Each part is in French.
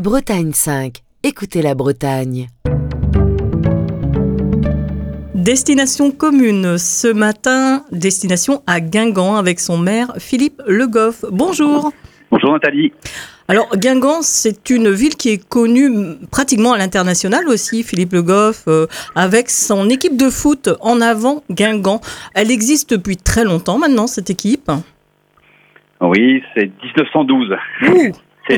Bretagne 5. Écoutez la Bretagne. Destination commune ce matin, destination à Guingamp avec son maire Philippe Le Goff. Bonjour. Bonjour Nathalie. Alors Guingamp, c'est une ville qui est connue pratiquement à l'international aussi, Philippe Le Goff, avec son équipe de foot En Avant Guingamp. Elle existe depuis très longtemps maintenant, cette équipe. Oui, c'est 1912. Ouh.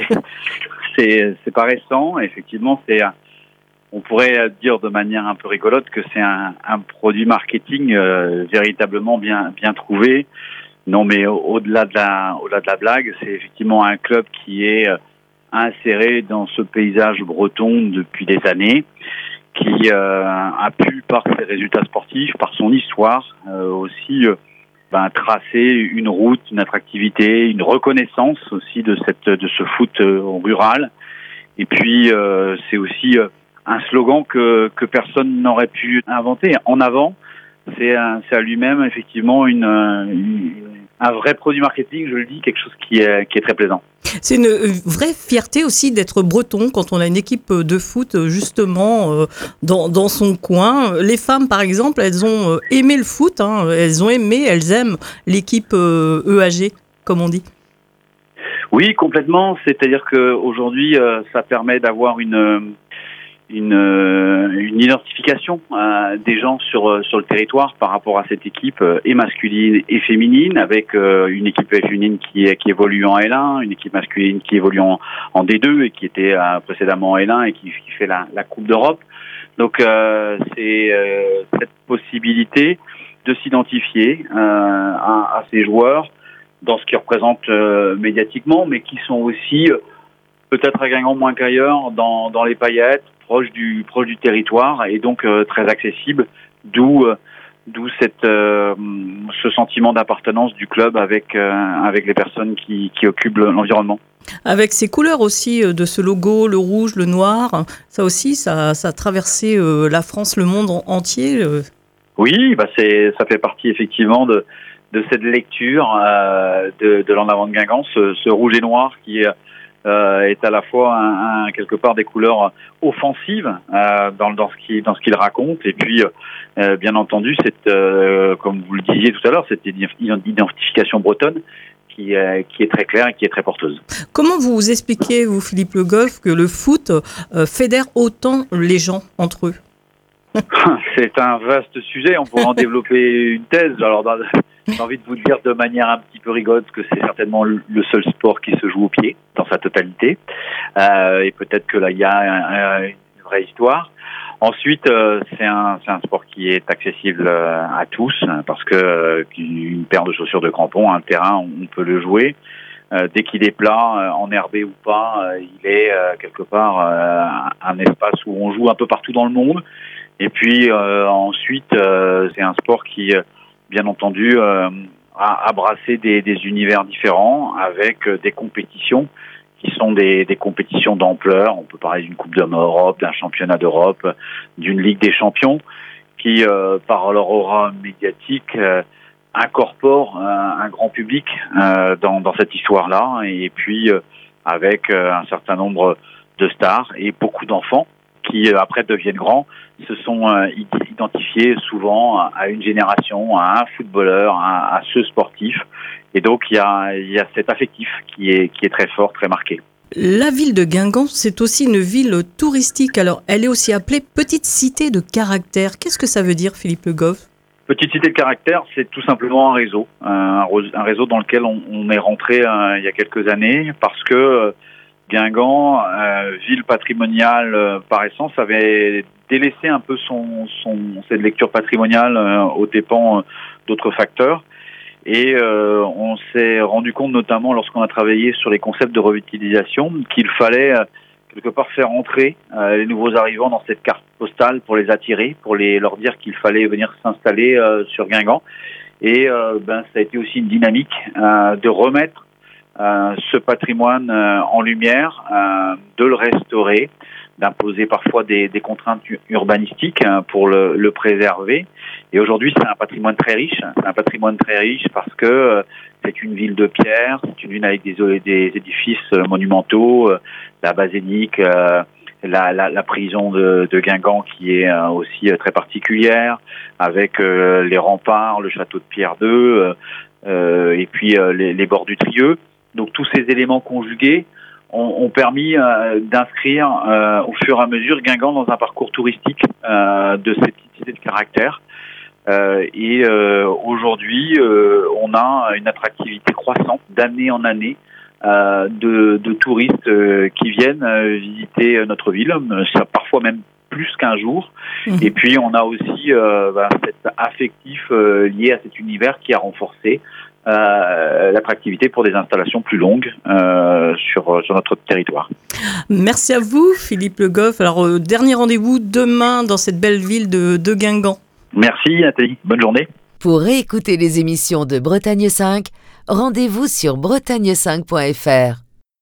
C'est pas récent, effectivement, on pourrait dire de manière un peu rigolote que c'est un produit marketing véritablement bien trouvé. Non, mais au-delà de la blague, c'est effectivement un club qui est inséré dans ce paysage breton depuis des années, qui a pu, par ses résultats sportifs, par son histoire, aussi tracer une route, une attractivité, une reconnaissance aussi de ce foot rural. Et puis c'est aussi un slogan que personne n'aurait pu inventer. En avant, c'est à lui-même effectivement un vrai produit marketing, je le dis, quelque chose qui est très plaisant. C'est une vraie fierté aussi d'être breton quand on a une équipe de foot justement dans son coin. Les femmes, par exemple, elles ont aimé le foot, elles aiment l'équipe EAG, comme on dit. Oui, complètement. C'est-à-dire qu'aujourd'hui, ça permet d'avoir une identification des gens sur le territoire par rapport à cette équipe et masculine et féminine, avec une équipe féminine qui évolue en L1, une équipe masculine qui évolue en D2 et qui était précédemment en L1 et qui fait la Coupe d'Europe. Donc c'est cette possibilité de s'identifier à ces joueurs dans ce qu'ils représentent médiatiquement, mais qui sont aussi peut-être à Guingamp moins qu'ailleurs dans les paillettes, proche du territoire et donc très accessible, d'où ce sentiment d'appartenance du club avec les personnes qui occupent l'environnement. Avec ces couleurs aussi de ce logo, le rouge, le noir, ça aussi, ça a traversé la France, le monde entier. Oui, ça fait partie effectivement de cette lecture de l'En Avant de Guingamp, ce rouge et noir qui est à la fois quelque part des couleurs offensives dans ce qu'il raconte, et puis bien entendu comme vous le disiez tout à l'heure, cette identification bretonne qui est très claire et qui est très porteuse. Comment vous expliquez, vous Philippe Le Goff, que le foot fédère autant les gens entre eux? C'est un vaste sujet, on pourrait en développer une thèse. Alors j'ai envie de vous dire de manière un petit peu rigolote que c'est certainement le seul sport qui se joue au pied dans sa totalité, et peut-être que là il y a une vraie histoire. Ensuite, c'est un sport qui est accessible à tous, parce que une paire de chaussures de crampons, un terrain, on peut le jouer. Dès qu'il est plat, enherbé ou pas, il est quelque part un espace où on joue un peu partout dans le monde. Et puis ensuite, c'est un sport qui, bien entendu, a brassé des univers différents avec des compétitions qui sont des compétitions d'ampleur. On peut parler d'une Coupe d'Europe, d'un championnat d'Europe, d'une Ligue des champions qui, par leur aura médiatique, incorporent un grand public dans cette histoire-là. Et puis, avec un certain nombre de stars et beaucoup d'enfants qui après deviennent grands, se sont identifiés souvent à une génération, à un footballeur, à ce sportif. Et donc il y a cet affectif qui est très fort, très marqué. La ville de Guingamp, c'est aussi une ville touristique. Alors, elle est aussi appelée Petite Cité de Caractère. Qu'est-ce que ça veut dire, Philippe Le Goff? Petite Cité de Caractère, c'est tout simplement un réseau dans lequel on est rentré il y a quelques années, parce que Guingamp, ville patrimoniale par essence, avait délaissé un peu cette lecture patrimoniale aux dépens d'autres facteurs. Et on s'est rendu compte, notamment lorsqu'on a travaillé sur les concepts de revitalisation, qu'il fallait quelque part faire entrer les nouveaux arrivants dans cette carte postale pour les attirer, pour leur dire qu'il fallait venir s'installer sur Guingamp. Et ça a été aussi une dynamique de remettre ce patrimoine en lumière, de le restaurer, d'imposer parfois des contraintes urbanistiques pour le préserver. Et aujourd'hui, c'est un patrimoine très riche. C'est un patrimoine très riche parce que c'est une ville de pierre, c'est une ville avec des édifices monumentaux, la basilique, la prison de Guingamp qui est aussi très particulière, avec les remparts, le château de Pierre II, et puis les bords du Trieux. Donc tous ces éléments conjugués ont permis d'inscrire au fur et à mesure Guingamp dans un parcours touristique de cette cité de caractère. Et aujourd'hui, on a une attractivité croissante d'année en année de touristes qui viennent visiter notre ville, ça parfois même plus qu'un jour. Et puis on a aussi cet affectif lié à cet univers qui a renforcé l'attractivité pour des installations plus longues sur notre territoire. Merci à vous Philippe Le Goff. Alors dernier rendez-vous demain dans cette belle ville de Guingamp. Merci Nathalie, bonne journée. Pour réécouter les émissions de Bretagne 5, rendez-vous sur bretagne5.fr.